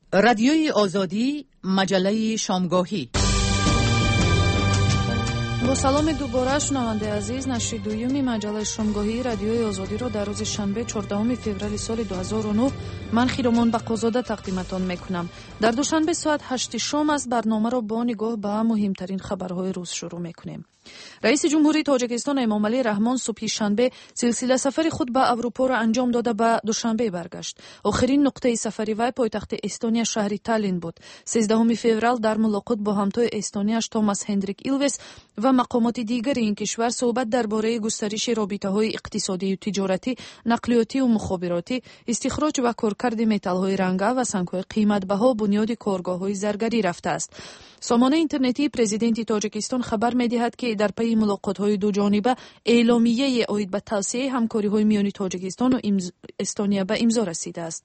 رادیوی آزادی، مجله شامگاهی. با سلام دوباره شنونده عزیز، نشر دویمی مجله شامگاهی رادیوی آزادی را در روز شنبه 14 فوریه سال 2009 من خیرمان بقازاده تقدیمتان میکنم. در دوشنبه ساعت 8 شام از برنامه را با نگاه به مهمترین خبرهای روز شروع میکنیم. رئیس جمهوری تاجیکستان امامعلی رحمان صبح شنبه سلسله سفر خود به اروپا را انجام داده به دوشنبه برگشت. آخرین نقطه سفری وی پایتخت استونیا شهر تالین بود. 13 فوریه در ملاقات با همتای استونیاش توماس هندریک ایلویس و مقامات دیگر این کشور صحبت درباره گسترش رابطه‌های اقتصادی و تجارتی، نقلیاتی و مخابراتی، استخراج و کارکرد متال‌های رنگه و سنگ‌های قیمت‌بها بنیاد کارگاه‌های زرگری رفته است. سامانه اینترنتی پرزیدنت تاجیکستان خبر می‌دهد که در پی ملاقات‌های دو جانبه اعلامیه عاید به توسعه همکاری‌های میان تاجیکستان و استونیا به امضا رسیده است.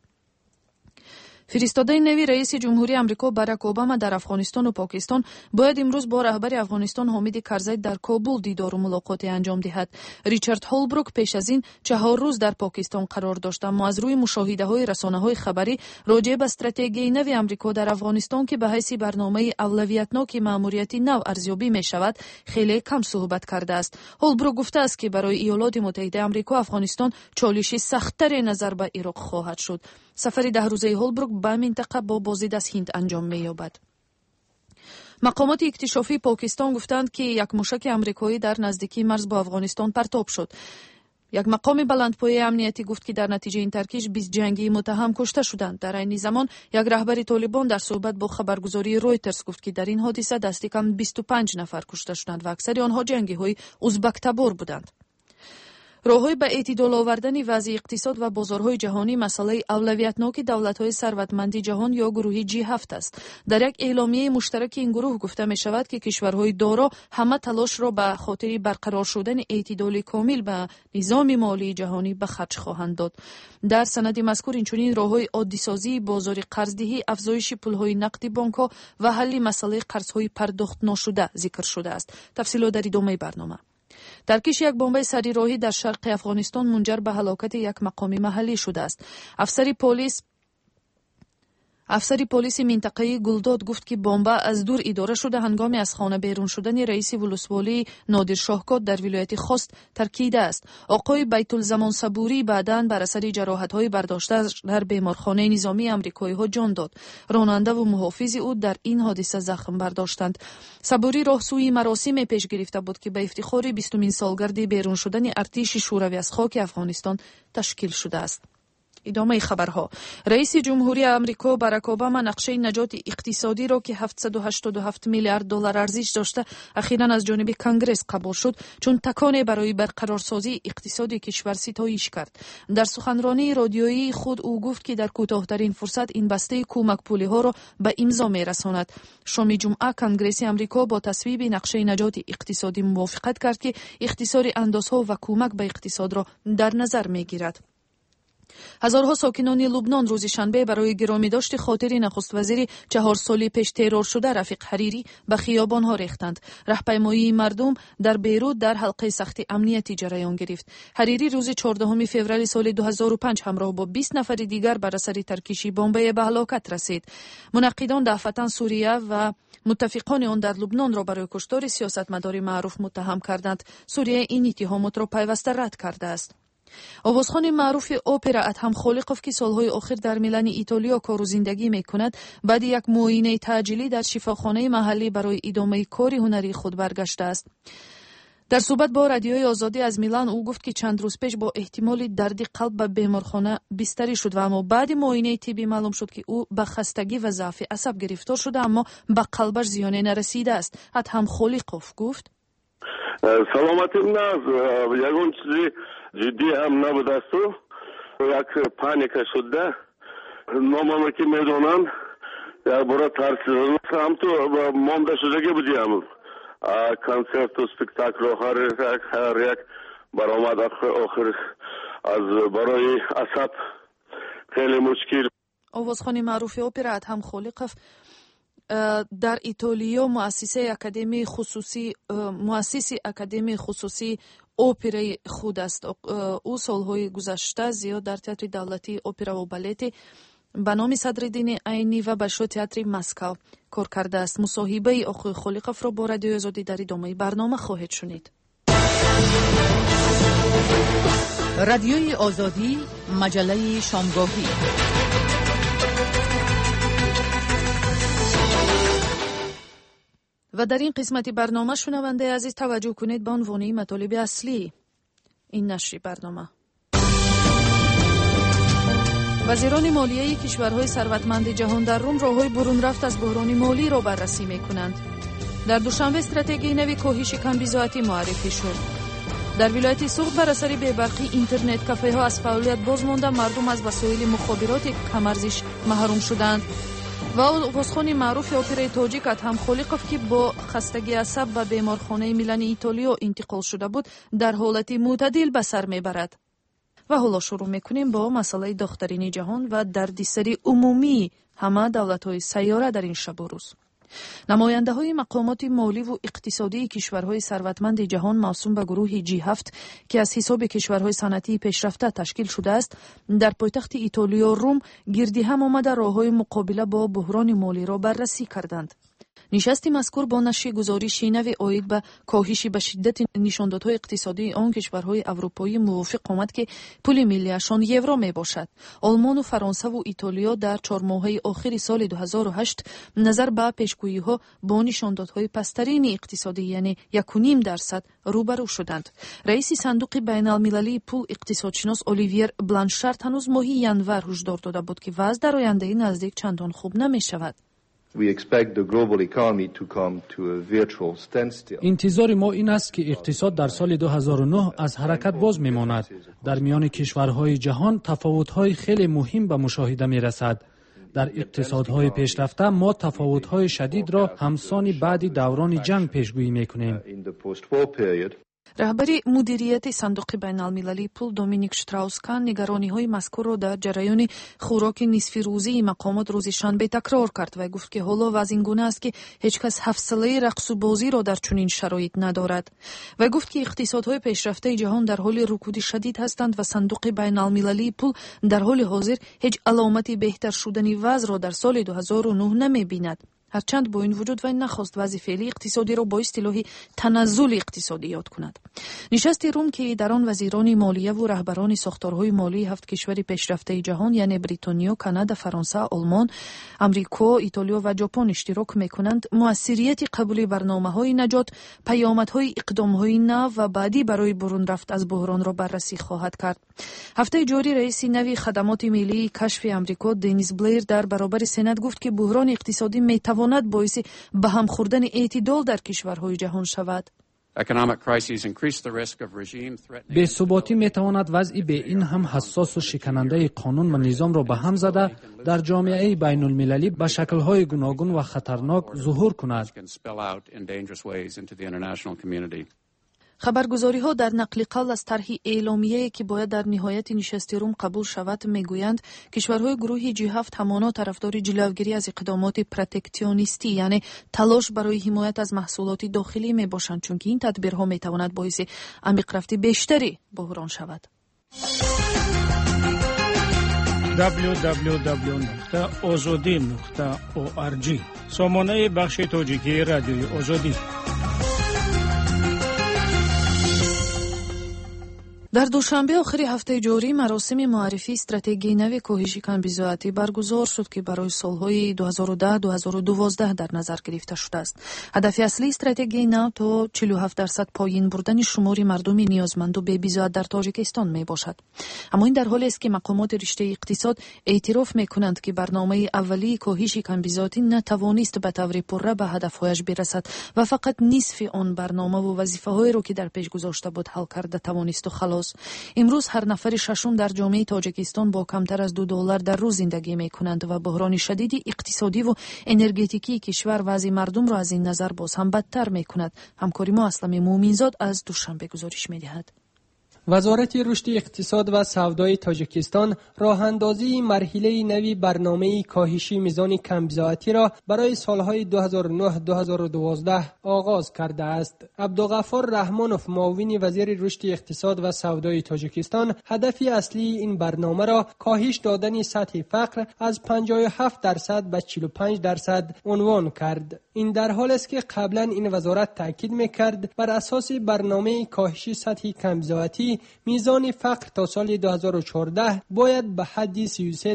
فرستاده نوی رئیس جمهوری آمریکا باراک اوباما در افغانستان و پاکستان باید امروز با رهبر افغانستان حامد کرزی در کابل دیدار و ملاقاتی انجام دهد. ریچارد هولبروک پیش از این 4 روز در پاکستان قرار داشت، اما از روی مشاهده‌های رسانه‌های خبری راجع به استراتژی نوی آمریکا در افغانستان که به حیث برنامه اولویتناک مأموریت نو ارزیابی می‌شود خیلی کم صحبت کرده است. هولبروک گفته است که برای ایالات متحده آمریکا افغانستان چالشی سخت‌تر نظر به عراق خواهد شد. سفر 10 روزه هولبروک به منطقه با بازدید از هند انجام می‌یابد. مقامات اکتشافی پاکستان گفتند که یک موشک آمریکایی در نزدیکی مرز با افغانستان پرتاب شد. یک مقام بلندپایه امنیتی گفت که در نتیجه این ترکیش 20 جنگی متهم کشته شدند. در این زمان یک رهبر طالبان در صحبت با خبرگزاری رویترز گفت که در این حادثه دست کم 25 نفر کشته شدند و اکثر آنها جنگی‌های ازبک تبار بودند. راه‌های به اعتدال آوردن وضع اقتصاد و بازارهای جهانی مسئله اولویتناک دولت‌های ثروتمند جهان یا گروه G7 است. در یک اعلامیه مشترک این گروه گفته می شود که کشورهای دارا همه تلاش را به خاطر برقرار شدن اعتدال کامل به نظام مالی جهانی به خرج خواهند داد. در سند مذکور اینچنین راه‌های عادی‌سازی بازار قرضدهی، افزایش پول‌های نقدی بانک‌ها و حل مسئله قرض‌های پرداخت ناشده ذکر شده است. تفصیلات در ادامه برنامه. ترکیش یک بمب سریراهی در شرق افغانستان منجر به هلاکت یک مقام محلی شده است. افسری پلیس منطقه‌ای گلداد گفت که بمب از دور اداره شده هنگامی از خانه بیرون شدن رئیس ولسوالی نادر شاهکات در ولایت خوست ترکیده است. آقای بیت‌الزمان صبوری بعداً بر اثر جراحت‌های برداشته در بیمارخانه نظامی آمریکایی‌ها جان داد. راننده و محافظ او در این حادثه زخم برداشتند. صبوری راهسوی مراسم پیش گرفته بود که به افتخار 20مین سالگرد بیرون شدن ارتش شوروی از خاک افغانستان تشکیل شده است. ادامه خبرها. رئیس جمهوری آمریکا باراک اوباما نقشه نجات اقتصادی را که 787 میلیارد دلار ارزش داشته اخیراً از جانب کنگره قبول شد چون تکانی برای برقرارسازی اقتصاد کشور ستایش کرد. در سخنرانی رادیویی خود او گفت که در کوتاه‌ترین فرصت این بسته کمک پولی‌ها را به امضا می‌رساند. شام جمعه کنگره آمریکا با تصویب نقشه نجات اقتصادی موافقت کرد که اختصار اندازها و کمک به اقتصاد را در نظر می‌گیرد. هزارها ساکنان لبنان روز شنبه برای گرامی داشت خاطر نخست وزیر 4 سالی پیش ترور شده رفیق حریری به خیابان‌ها ریختند. راهپیمایی مردم در بیروت در حلقه سخت امنیتی جریان گرفت. حریری روز 14 فوریه سال 2005 همراه با 20 نفر دیگر بر اثر ترکیش بمب به هلاکت رسید. منقدان دفعتاً سوریه و متفقان آن در لبنان را برای کشتار سیاستمدار معروف متهم کردند. سوریه این اتهامات را پیوسته رد کرده است. آوازخوان معروف اپرا ادهم خالقوف که سالهای آخر در میلان ایتالیا کار و زندگی میکند بعد یک معاینه تاجیلی در شفاخانه محلی برای ادامه کار هنری خود برگشته است. در صحبت با رادیوی آزادی از میلان او گفت که چند روز پیش با احتمال درد قلب به بیمارخانه بستری شد و اما بعد معاینه طبی معلوم شد که او به خستگی و ضعف عصب گرفتار شده اما به قلبش زیانی نرسیده است. ادهم خالقوف گفت سلامتی نه یگون چیزی جدی هم نبوده است و یک پانیک شده نامم که میدونم یک برای ترسیدن هم تو مانده شدگی بودیم کنسرت و سپکتاکل هر یک برآمد آخر از برای عصب خیلی مشکل. آوازخوان معروف اپرا ادهم خالقوف در ایتالیا مؤسس اکادمی خصوصی اپرای خود است. او سالهای گذشته زیاد در تئاتر دولتی اپرا و بالت به نام صدرالدین عینی و باشو تئاتر مسکو کار کرده است. مصاحبه آقای خالقوف را با رادیوی آزادی در ادامه برنامه خواهید شنید. رادیوی آزادی، مجله شامگاهی. و در این قسمت برنامه شنونده عزیز توجه کنید به عنوان مطالب اصلی این نشر برنامه. وزیران مالیه کشورهای ثروتمند جهان در روم راههای برون رفت از بحران مالی را بررسی می‌کنند. در دوشنبه استراتژی نوی کاهش کمبیزاتی معرفی شد. در ولایت سوخت بر اثر بی‌برقی اینترنت کافه‌ها از فعالیت باز مانده، مردم از وسایل مخابرات کم‌ارزش محروم شدند. و آوازخوان معروف اپرای تاجیک ادهم خالقوف که با خستگی عصب به بیمارخانه میلان ایتالیا انتقال شده بود در حالت معتدل به سر میبرد. و حالا شروع میکنیم با مسئله دخترین جهان و دردسر عمومی همه دولت‌های سیاره در این شب و روز. نماینده‌های مقامات مالی و اقتصادی کشورهای ثروتمند جهان موسوم به گروه G7 که از حساب کشورهای صنعتی پیشرفته تشکیل شده است، در پایتخت ایتالیا روم گردی هم آمده راه‌های مقابله با بحران مالی را بررسی کردند. نشست مذکور با نشر گزارشی نوی عاید به کاهش به شدت نشاندادهای اقتصادی آن کشورهای اروپایی موافق آمد که پول ملیشان یورو می باشد. آلمان و فرانسه و ایتالیا در 4 ماهه آخر سال 2008 نظر به پیشگویی‌ها با نشاندادهای پسترین اقتصادی یعنی 1.5% روبرو شدند. رئیس صندوق بین‌المللی پول اقتصادشناس اولیویر بلانشارد هنوز ماه ینور هشدار داده بود که وضع در آینده نزدیک چندان خوب نمی شود. انتظار ما این است که اقتصاد در سال 2009 از حرکت باز میماند. در میان کشورهای جهان تفاوت‌های خیلی مهم به مشاهده می‌رسد. در اقتصادهای پیشرفته ما تفاوت‌های شدید را همسان بعد دوران جنگ پیشگویی می‌کنیم. رهبر مدیریت صندوق بین‌المللی پول دومینیک شتراوس-کان نگرانی‌های مذکور را در جریان خوراک نصف روزی مقامات روز شنبه تکرار کرد و گفت که حالا وضع این گونه است که هیچ کس حوصله رقص و بازی را در چنین شرایط ندارد و گفت که اقتصادهای پیشرفته جهان در حال رکود شدید هستند و صندوق بین‌المللی پول در حال حاضر هیچ علامتی بهتر شدن وضع را در سال 2009 نمی‌بیند. هرچند با این وجود و این نخواست وضع فعلی اقتصادی را با اصطلاح تنزل اقتصادی یاد کند. نشست روم که در آن وزیران مالیه و رهبران ساختارهای مالی 7 کشور پیشرفته جهان یعنی بریتانیا، کانادا، فرانسه، آلمان، آمریکا، ایتالیا و ژاپن اشتراک می‌کنند، موثریت قبول برنامه‌های نجات، پیامدهای اقدام‌های نو و بعدی برای برون رفت از بحران را بررسی خواهد کرد. هفته جاری رئیس نوی خدمات ملی کشف آمریکا دنیس بلیر در برابر سنا گفت که بحران اقتصادی می‌تواند باعث به هم خوردن اعتدال در کشورهای جهان شود. بی‌ثباتی می‌تواند وضعی به این هم حساس و شکننده قانون و نظام را به هم زده در جامعه بین‌المللی به شکل‌های گوناگون و خطرناک ظهور کند. خبرگزاری‌ها در نقل قول از طرح اعلامیه‌ای که باید در نهایت نشست روم قبول شود می‌گویند کشورهای گروه G7 همانا طرفدار جلوگیری از اقدامات پروتکسیونیستی یعنی تلاش برای حمایت از محصولات داخلی می‌باشند، چون که این تدبیرها می‌تواند باعث عمیق رفت بیشتری بحران شود. www.azadi.org سامانه بخش تاجیکی رادیوی آزادی. در دوشنبه آخر هفته جاری مراسم معرفی استراتژی نوی کاهش کمبیزاتی برگزار شد که برای سالهای 2010-2012 در نظر گرفته شده است. هدف اصلی استراتژی نو تا 47% پایین بردن شمار مردم نیازمند و بی‌بیزات در تاجیکستان می باشد. اما این در حالی است که مقامات رشته اقتصاد اعتراف می کنند که برنامه اولی کاهش کمبیزاتی نتوانست به طور پررو به هدفهایش برسد و فقط نصف آن برنامه و وظیفه‌هایی را که در پیش گذاشته بود حل کرده توانست و خلاص. امروز هر نفر ششم در جامعه تاجیکستان با کمتر از $2 در روز زندگی می‌کنند و بحران شدید اقتصادی و انرژتیکی کشور وضع مردم را از این نظر باز هم بدتر می‌کند. همکاری ما اسلام مومنزاد از دوشنبه گزارش می‌دهد. وزارت رشد اقتصاد و سودای تاجیکستان راه‌اندازی مرحله نوی برنامه کاهشی میزان کمبزاعتی را برای سالهای 2009-2012 آغاز کرده است. عبدالغفار رحمانوف، معاون وزیر رشد اقتصاد و سودای تاجیکستان، هدف اصلی این برنامه را کاهش دادن سطح فقر از 57% به 45% عنوان کرد. این در حال است که قبلا این وزارت تاکید می‌کرد بر اساس برنامه کاهش سطح کمبزاعتی میزان فقر تا سال 2014 باید به حد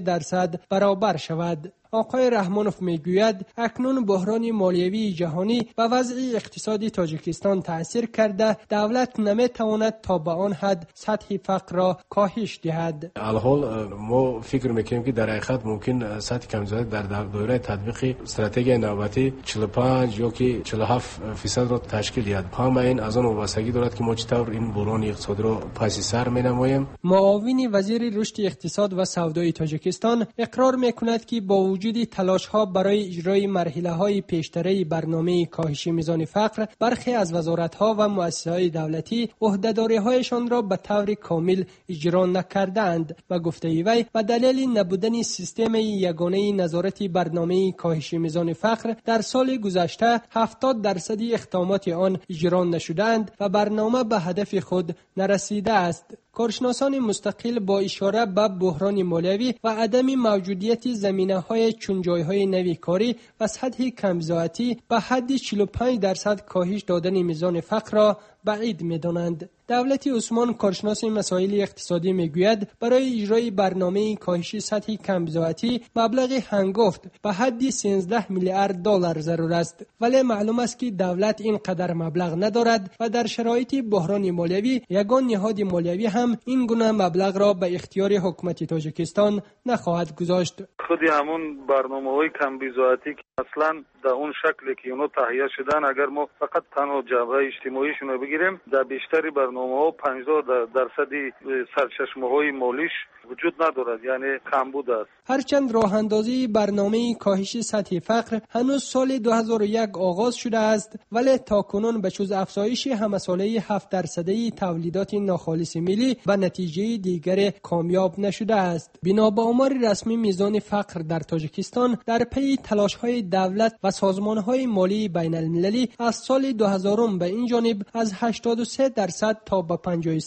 33% برابر شود. آقای رحمانوف میگوید اکنون بحران مالیوی جهانی به وضع اقتصادی تاجیکستان تأثیر کرده، دولت نمیتواند تا به آن حد سطح فقر را کاهش دهد. الحال ما فکر میکنیم که در حقیقت ممکن سطح کمبزاعتی در دوره تطبیق استراتژی نوبتی 45 یا که 47% را تشکیل دهد. همه این از آن وابستگی دارد که ما چطور این بحران اقتصادی را پس سر مینماییم. معاون وزیر رشد اقتصاد و سودای تاجیکستان اقرار میکند که با وجود تلاش‌ها برای اجرای مرحله‌های پیشتری برنامه کاهش میزان فقر، برخی از وزارت‌ها و مؤسسه‌های دولتی عهده‌داری‌هایشان را به طور کامل اجرا نکردند و گفته وی به دلیل نبودن سیستم یگانه نظارت برنامه کاهش میزان فقر در سال گذشته 70% اقدامات آن اجرا نشدند و برنامه به هدف خود نرسیده است. کارشناسان مستقل با اشاره به بحران مالیوی و عدم موجودیت زمینه‌های چون جای‌های نوی کاری و سطح کمبزاعتی به حد 45% کاهش دادن میزان فقر را بعید می‌دانند. دولت عثمان، کارشناس مسائل اقتصادی، میگوید برای اجرای برنامه کاهش سطح کمبزاعتی مبلغ هنگفت به حد 13 میلیارد دلار ضرور است، ولی معلوم است که دولت این قدر مبلغ ندارد و در شرایط بحران مالیوی یگان نهاد مالیوی هم این گونه مبلغ را به اختیار حکومت تاجیکستان نخواهد گذاشت. خود همون برنامه‌های کمبزاعتی که اصلا در اون شکلی که اونها تهیه شدن، اگر ما فقط تنها جنبه اجتماعیشون رو بگیریم، در بیشتری برنامه‌ها 50% سرچشمه‌های مالیش وجود ندارد، یعنی کمبود است. هرچند راه اندازی برنامه کاهش سطح فقر هنوز سال 2001 آغاز شده است، ولی تاکنون به جز افزایش همساله 7% تولیدات ناخالص ملی به نتیجه دیگر کامیاب نشده است. بنا به آمار رسمی میزان فقر در تاجیکستان در پی تلاش‌های دولت و سازمان‌های مالی بین المللی از سال 2000 به این جانب از 83% تا به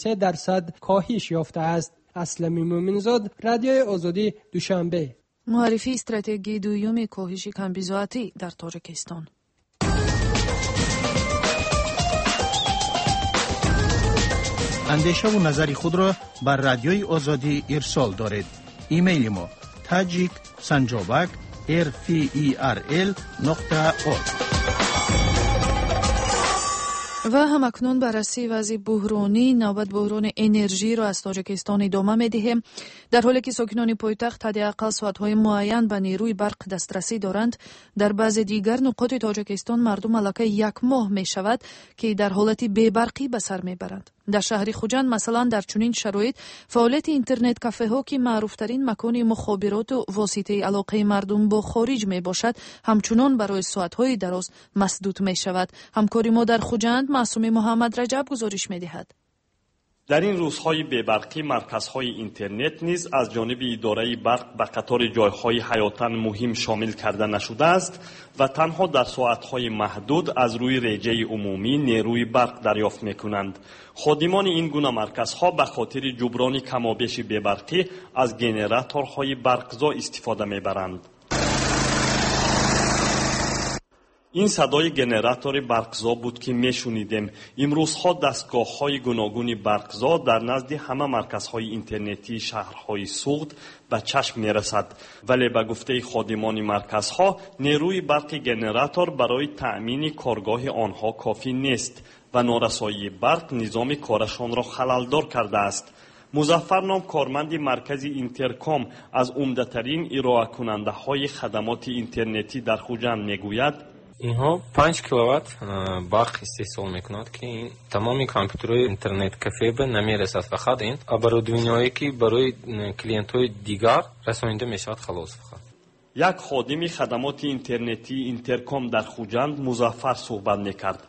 53% کاهش یافته است. اسلمی مومنزاد، رادیوی آزادی، دوشنبه. معرفی استراتژی دوم کاهش کمبزاعتی در تاجیکستان. اندیشه و نظر خود را بر رادیوی آزادی ارسال دارید. ایمیل ما tajik@sanjobak.rferl.org. و همکنون بررسی وضع بحرانی نوبت بحران انرژی را از تاجیکستان ادامه می‌دهیم. در حالی که ساکنان پایتخت حداقل ساعت‌های معین به نیروی برق دسترسی دارند، در بعضی دیگر نقاط تاجیکستان مردم الکی یک ماه می‌شود که در حالت بی‌برقی به سر می‌برند. در شهر خوجند مثلا در چنین شرایط فعالیت اینترنت کافه‌ها که معروف‌ترین مکان مخابرات و واسطه علاقه مردم با خارج میباشد، همچنان برای ساعت‌های دراز مسدود می‌شود. همکاری ما در خوجند معصوم محمد رجب گزارش می‌دهد. در این روزهای بی‌برقی مرکزهای اینترنت نیز از جانب اداره برق به قطار جایهای حیاتاً مهم شامل کرده نشده است و تنها در ساعتهای محدود از روی رجه عمومی نیروی برق دریافت می‌کنند. خادمان این گونه مرکزها به خاطر جبران کمابیش بی‌برقی از گنراتورهای برقزا استفاده می‌برند. این صدای گنراتور برقزا بود که میشنیدیم. امروزها دستگاه‌های گوناگون برقزا در نزد همه مرکزهای اینترنتی شهرهای سوخت به چشم میرسد، ولی به گفته خادمان مرکزها نیروی برق گنراتور برای تأمین کارگاه آنها کافی نیست و نارسایی برق نظام کارشان را خلل‌دار کرده است. مظفر نام، کارمند مرکز اینترکام از عمده‌ترین ارائه کننده های خدمات اینترنتی در خوجند میگوید اینها 5 کیلووات برق استحصال میکنند که این تمام کامپیوترهای اینترنت کافه به نمیرسد، فقط این ابرودوینهایی که برای کلینت های دیگر رسانیده میشود خلاص فقط. یک خادم خدمات اینترنتی اینترکام در خوجند، مظفر، صحبت میکرد.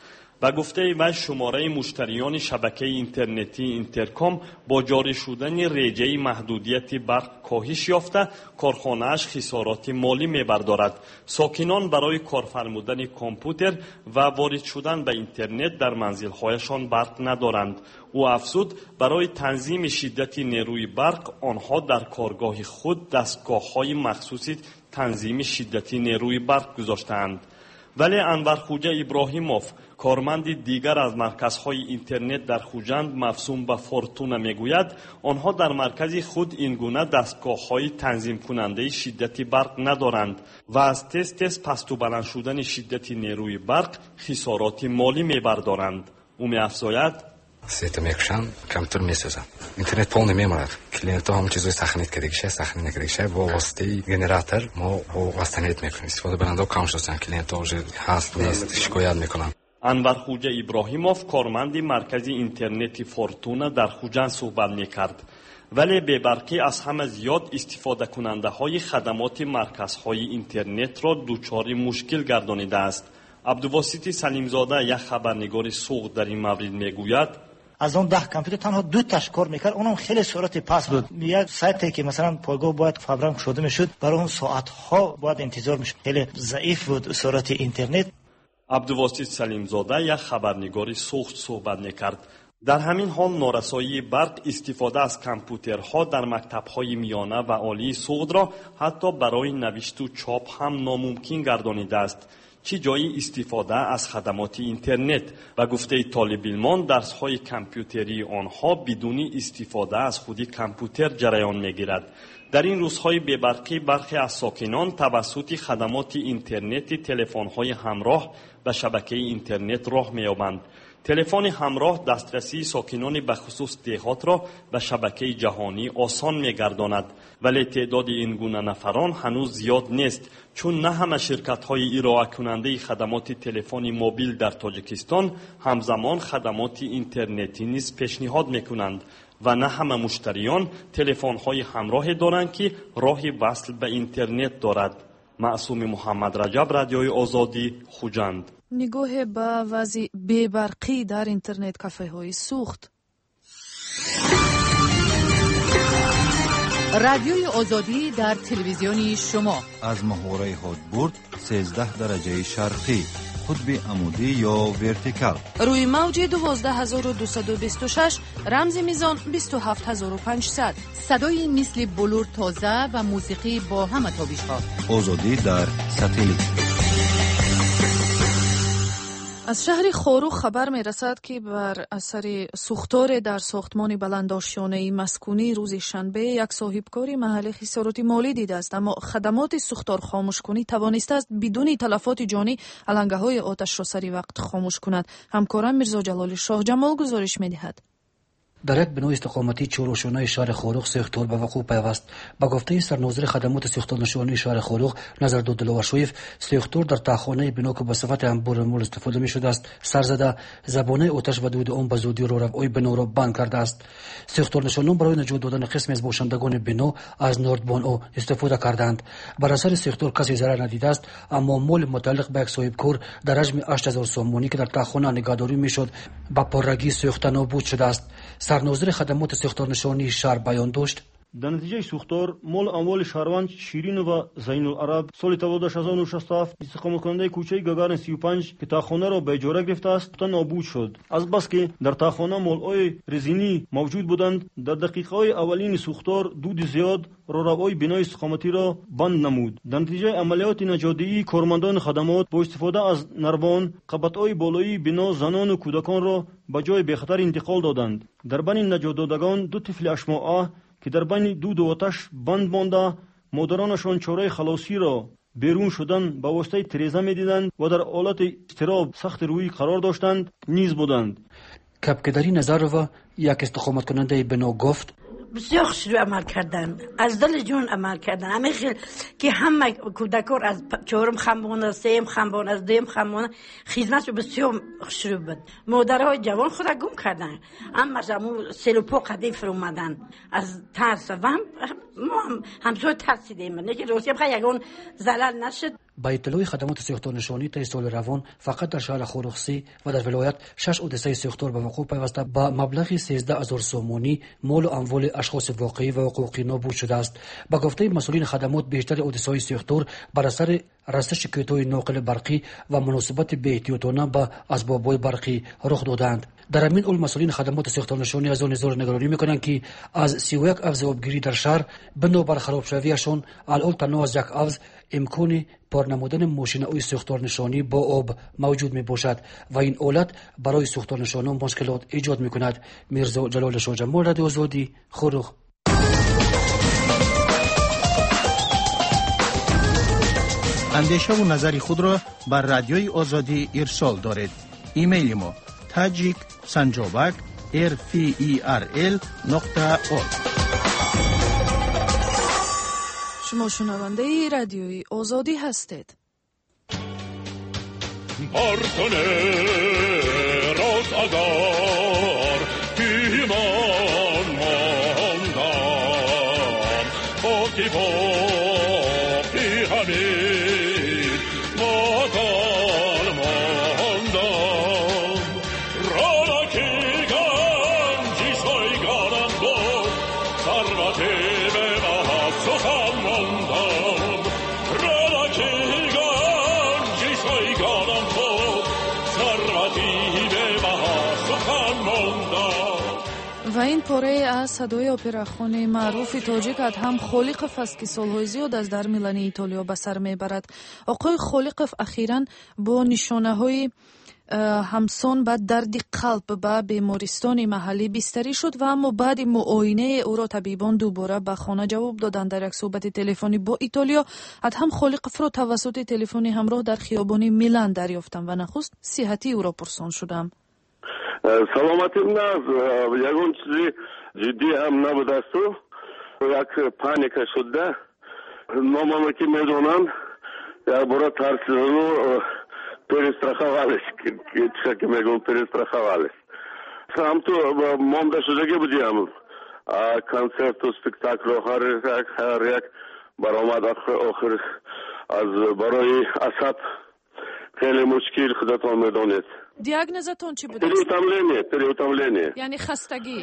به گفته وی شماره مشتریان شبکه اینترنتی اینترکام با جاری شدن رجه محدودیت برق کاهش یافته کارخانه‌اش خسارات مالی می‌بردارد. ساکنان برای کار فرمودن کامپیوتر و وارد شدن به اینترنت در منزل‌هایشان برق ندارند. او افزود برای تنظیم شدت نیروی برق آنها در کارگاه خود دستگاه‌های مخصوصی تنظیم شدت نیروی برق گذاشتند. ولی انور خوجه ابراهیموف کارمند دیگر از مرکزهای اینترنت در خوجند مفسوم به فورتونا میگوید آنها در مرکز خود این گونه دستگاه‌های تنظیم کننده شدت برق ندارند و از تست پست و بلند شدن شدت نیروی برق خسارات مالی میبردارند. او می‌افزاید سیت میکشن کامپیوتر میسازن اینترنت پول نمیماند کلیент ها هم چیزای سخنیت کردیشه سخنی نکردیشه با واسطه گنراتور ما با واسطنیت میکنیم استفاده برنده کم شدن کلیент ها вже هست نیست شکایت میکنن. انور خوجه ابراهیموف کارمند مرکز اینترنتی فورتونا در خوجند صحبت میکرد. ولی به برقی از همه زیاد استفاده کننده های خدمات مرکزهای اینترنت را دچار مشکل گردانیده است. عبدالواسطی سلیمزاده یک خبرنگار سوق در این مورد میگوید از اون 10 کامپیوتر تنها 2 تاش کار میکرد، اونم خیلی سرعت پاس بود. یک سایتی که مثلا پایگاه باید فابریک شده میشد برای اون ساعت ها باید انتظار میشد، خیلی ضعیف بود سرعت اینترنت. عبدالواسطی سلیمزاده یک خبرنگار سوق صحبت میکرد. در همین حال نارسایی برق استفاده از کامپیوترها در مکتب‌های میانه و عالی سوق را حتی برای نوشت و چاپ هم ناممکن گردانیده است. چی جای استفاده از خدمات اینترنت و گفته طالب علمان درس‌های کامپیوتری آنها بدون استفاده از خود کامپیوتر جریان می‌گیرد. در این روزهای بی‌برقی برخی از ساکنان توسط خدمات اینترنتی تلفن‌های همراه به شبکه اینترنت راه می‌یابند. تلفن همراه دسترسی ساکنان به خصوص دهات را به شبکه جهانی آسان می‌گرداند، ولی تعداد این گونه نفران هنوز زیاد نیست، چون نه همه شرکت‌های ارائه کننده خدمات تلفن موبیل در تاجیکستان همزمان خدمات اینترنتی نیز پیشنهاد می‌کنند و نه همه مشتریان تلفن‌های همراه دارند که راه وصل به اینترنت دارد. معصوم محمد رجب، رادیوی آزادی، خوجند. نگاه به وضع بی‌برقی در اینترنت کافه‌های سوخت. رادیوی آزادی در تلویزیونی شما از محوره هدبرد 13 درجه شرقی، قطب عمودی یا ورتیکال، روی موج 12226 رمز میزان 27500، صدای مثل بلور تازه و موسیقی با همه تابش‌ها. آزادی در ساتلیت. از شهر خاروخ خبر می رسد که بر اثر سوختار در ساختمان بلندآشیانه مسکونی روز شنبه یک صاحبکار محل خسارات مالی دیده است، اما خدمات سوختار خاموش کنی توانسته است بدون تلفات جانی علنگه های آتش را سری وقت خاموش کند. همکارم میرزا جلال شاه جمال گزارش می دهد. در یک بنا استقامتی چهارشانه شهر خاروخ سوختار به وقوع پیوست. با گفته سرنوزر خدمات سوختار نشانی شهر خاروخ نظرداد دلاورشویف، سوختار در تاخانه بنا که به صفت انبار مول استفاده می شده است سر زده، زبانه آتش و دود آن به زودی رو رفعی بنا را بند کرده است. سوختار نشانان برای نجات دادن قسمی از باشندگان بنا از نردبان او استفاده کردند. بر اثر سوختار کسی ضرر ندیده است، اما مال متعلق به یک صاحبکار در حجم 8000 سومانی که در تاخانه نگهداری میشد با پررگی سوخته نابود شده است. سرنوزر خدمات سوختار نشانی شهر بیان داشت. در نتیجه سوختار مال اموال شهروند شیرین و زین العرب سال 2067 استقامت کننده کوچه گاگارن 35 که تاخانه را به اجاره گرفته است نابود شد. از بس که در تاخانه مال‌های رزینی موجود بودند، در دقیقه‌های اولین سوختار دود زیاد راهروی بنای استقامتی را بند نمود. در نتیجه عملیات نجاتدهی کارمندان خدمات با استفاده از نردبان قبط‌های بالایی بنا زنان و کودکان را به جای بخطر انتقال دادند. در بین نجات دادگان 2 طفل اشماعه که در بین دود و آتش بند مانده مادرانشان چاره خلاصی را بیرون شدن با واسطه تریزه می‌دیدند و در حالت اضطراب سخت روحی قرار داشتند نیز بودند. کپکدری نظرова یک استقامت کننده بنا گفت بسیار خوب عمل کردن، از دل جون عمل کردن. همه خیلی که همه کودکان از 4م خانواده، 3م خانواده، از 2م خانواده خدمت بسیار خوب بود. مادرای جوان خود گم کردن، اما زمو سلوپو قدی فرو اومدن از ترس و ما هم همسو ترسیدیم نه که روسیه بخواه یگان زلال نشد. با اطلاع خدمات سوختار نشانی تا سال روان فقط در شهر خورخسی و در ولایت 6 حادثه سوختار به وقوع پیوسته با مبلغ 13000 سومانی مال و اموال اشخاص واقعی و حقوقی نابود شده است. با گفته مسئولین خدمات بیشتر حادثه‌های سوختار بر اثر رسش شکایت‌های ناقل برقی و مناسبت بی‌احتیاطانه با اسباب‌های برقی رخ دادند. در همین حال مسئولین خدمات سوختار نشانی از آن اظهار نگرانی می‌کنند که از 31 افز آبگیری در شهر بنابر خرابشویشان الان تنها از یک افز امکان پار نمودن ماشین‌های سوختار نشانی با آب موجود میباشد و این حالت برای سوختار نشانان مشکلات ایجاد می‌کند. میرزا جلال شاه جمال، رادیو آزادی، خورخ. اندیشه و نظر خود را بر رادیوی آزادی ارسال دارید. ایمیل ما tajik@rferl.org. شما شنونده ای رادیوی آزادی هستید. و این پاره از صدای اپراخوان معروف تاجیک هم خالقف است که سالهای زیاد از در میلان ایتالیا به سر میبرد. آقای خالقف اخیراً با نشانه های همسان با درد قلب به بیمارستان محلی بستری شد و اما بعد معاینه او را طبیبان دوباره به خانه جواب دادند. در یک صحبت تلفنی با ایتالیا ادهم خالقف را توسط تلفنی همراه در خیابان میلان دریافتم و نخست صحتی او را پرسان شدم. سلامتی ناز یگون چیزی جدی هم نبود است و یک پانیک شده نامم که میدونن یک برای ترسیدن перестраховались, как я говорю, перестраховались. Сам то мамда шудеги будем, а концерту, спектаклю, харяк, баромад охир, аз барой асаб, خیلی مشکل خودتان میدونید. دیاگنوزتون چی بود؟ پری‌اوتاملenie. یعنی خستگی.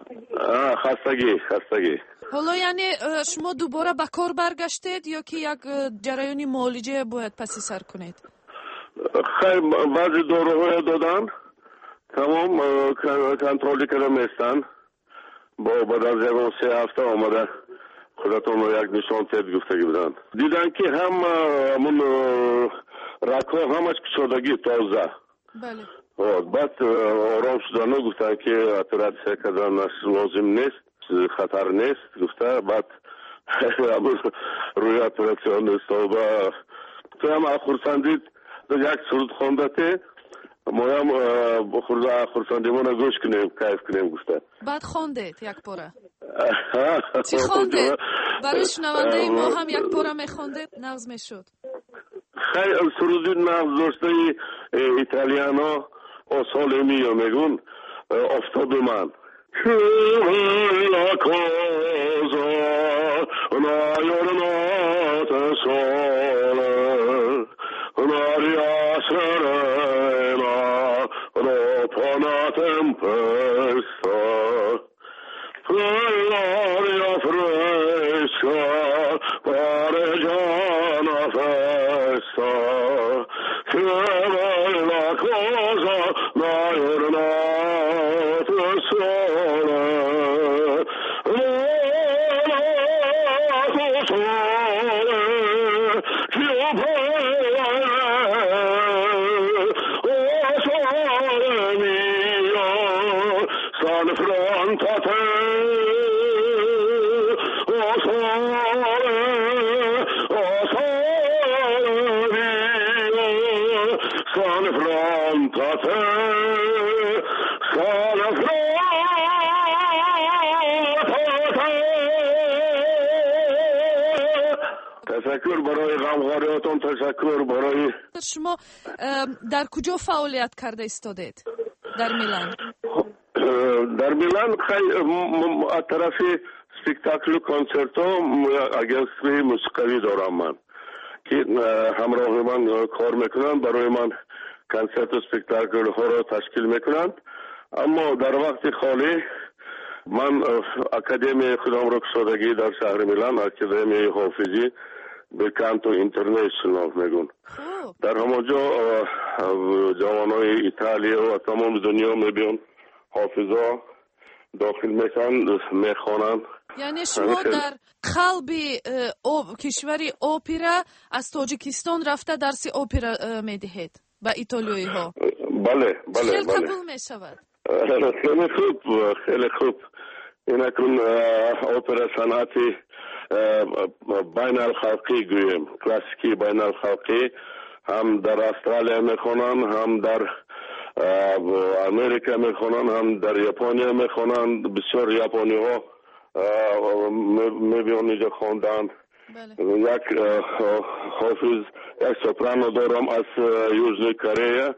خستگی. حالا یعنی شما دوباره به کار برگشتید یا که یک جریانی معالجه باید پسی سر کنید؟ خیلی بعضی داروهای دادن تمام کنترلی کردم استن با بعد از یک 3 هفته آمده خودتون رو یک نشان تید گفتگی بدن دیدن که هم همون رکا همش کشادگی تازه بله بعد آرام شدن گفتن که اپراسیون کردن لازم نیست خطر نیست گفته بعد روی اپراسیون استوبه تو هم خورسندید یک سرود خوندته ما هم خورسندیمون رو گوش کنیم کیف کنیم گفته بعد خوندید یک پاره چی خوندید؟ برای شنونده ما هم یک پاره میخوندید نغز میشد خیلی سرودی نغز داشته ایتالیانا آسالمی یا میگون افتاد من لا cosa una giornata sola una serena dopo una tempesta l'aria fresca pare già una festa che bella cosa la giornata sola تشکر برای غمخواریاتون تشکر برای شما در کجا فعالیت کرده استادید در میلان در میلان خیلی از طرف سپیکتاکل و کنسرت ها اگرسوی موسیقی دارم من که همراه من کار میکنند، برای من کنسرت و اسپکتاکل ها را تشکیل میکنند. اما در وقت خالی من اکادمی خودم را گشودگی در شهر میلان، اکادمی حافظی به کانتو اینترنشنال میگن. در همونجا جوانای ایتالیا و تمام دنیا میبین حافظا داخل میشن، میخوانند. یعنی شما در قلب کشوری اپرا از تاجیکستان رفته درس اپرا میدهید به ایتالیایی ها؟ بله. خیلی قبول میشود. خیلی خوب. این اکنون اپرا صنعتی بین الخلقی گویم، کلاسیکی بین الخلقی، هم در استرالیا میخوانند، هم در امریکا میخوانند، هم در یابانیا میخوانند. بسیار یابانی ها میبینم اینجا خواندن. یک حافظ، یک سوپرانو دارم از یوزنی کره،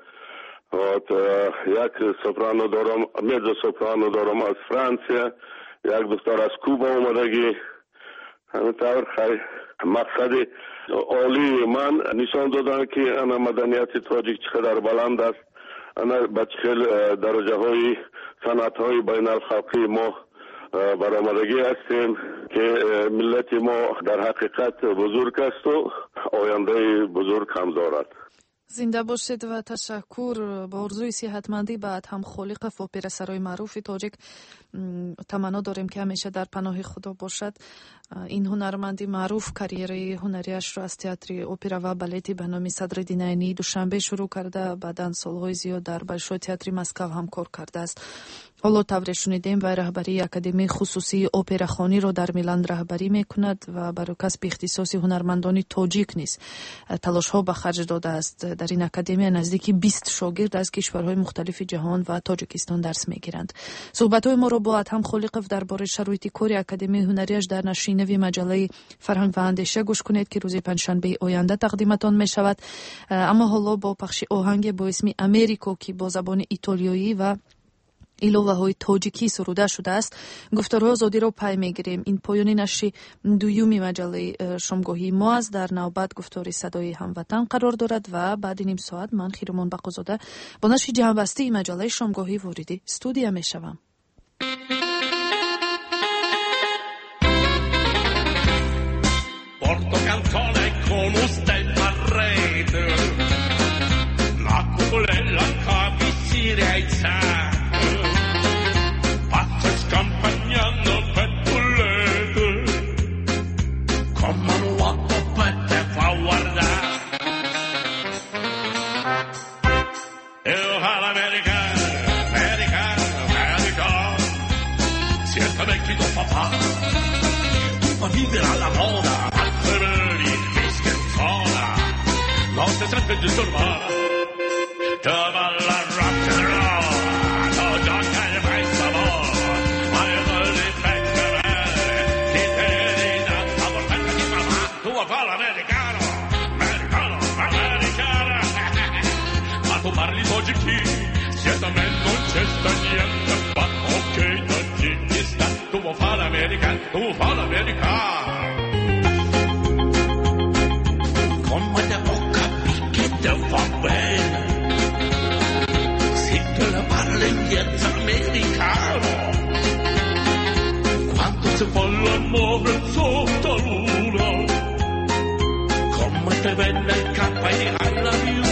یک سوپرانو دارم، میزو سوپرانو دارم از فرانسه، یک دختر از کوبا اومدگی. همینطور خیلی مقصد عالی من نشان دادن که انا مدنیت تاجیک چقدر بلند است، انا به چقدر درجه های صنعت های بین الخلقی ما برآمدگی هستیم که ملت ما در حقیقت بزرگ است و آینده بزرگ هم دارد. زنده باشید و تشکر. با آرزوی صحتمندی بعد هم خالق اپرا سرای معروف تاجیک تمنا داریم که همیشه در پناه خدا باشد. این هنرمندی معروف کاریری هنریش را از تئاتر اپرا و بالتی به نام صدرالدین عینی دوشنبه شروع کرده، بعداً سالهای زیاد در بلشوی تئاتر مسکو هم کار کرده است. حالا طور شنیدیم و رهبری اکادمی خصوصی اپراخوانی را در میلان رهبری میکند و برای کسب اختصاص هنرمندان تاجیک نیز تلاش ها به خرج داده است. در این اکادمی نزدیک 20 شاگرد از کشورهای مختلف جهان و تاجیکستان درس میگیرند. صحبت های ما را با ادهم خالقов درباره شرایط کار اکادمی هنریش در نشر نوی مجله فرهنگ و اندیشه گوش کنید که روز پنجشنبه آینده تقدیمتان می شود. اما حالا با پخش آهنگ با اسم امریکو که با زبان ایتالیایی و ایلوه های تاجیکی سروده شده است گفتارهای آزادی را پی میگیریم. این پایان نشر دویومی مجله شامگاهی ما است. در نوبت گفتار صدای هموطن قرار دارد و بعد نیم ساعت من خیرمان بقازاده با نشر جهانبسته مجله شامگاهی وارد استودیو می شوم. Porto canzone con usted parrete, la cupolilla capiscireiza, faccio scampagnando per pullete, come un uomo per te fa guardare. Io all'americano, americano, americano, siete vecchi tuo papà, tu fa vivere alla moda. Non si sente disturbare, te balla rock and roll, to gioca e fai sabore, ma io non li becco bene, ti vedi da la portata di mamma, tu vuoi l'americano, americano, americano, ma tu parli tagiki, siete a me non c'è sta niente, ma ok, tagikista, tu vuoi fare l'americano, tu vuoi fare l'americano. Va bene, se te la parli in piazza americano, quando si fa l'amore sotto l'una, come te venne il capo e I love you.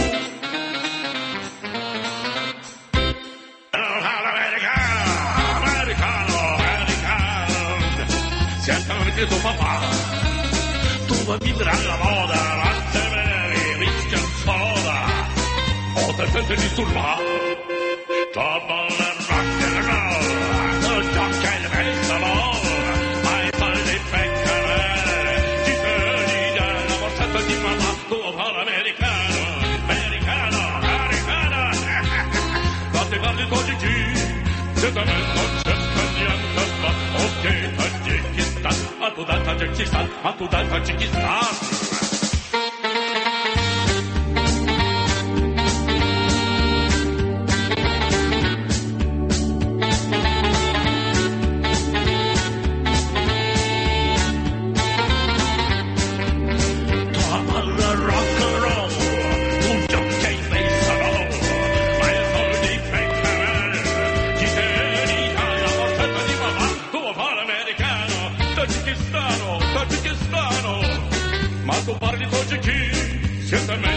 Americano, americano, americano, sentami che tuo papà, tu vuoi vivere alla moda, te senti disturbato, ta balla rock and roll, tu gioca il baseball, ma i balli peccare, ti vedi dalla borsetta di mamma, tu fa l'americano, americano, americano, ma ti parli tagiki, se da me non c'è niente, ma ok, Tagikistan, ma tu dal Tagikistan, ma tu dal Tagikistan. Gentlemen.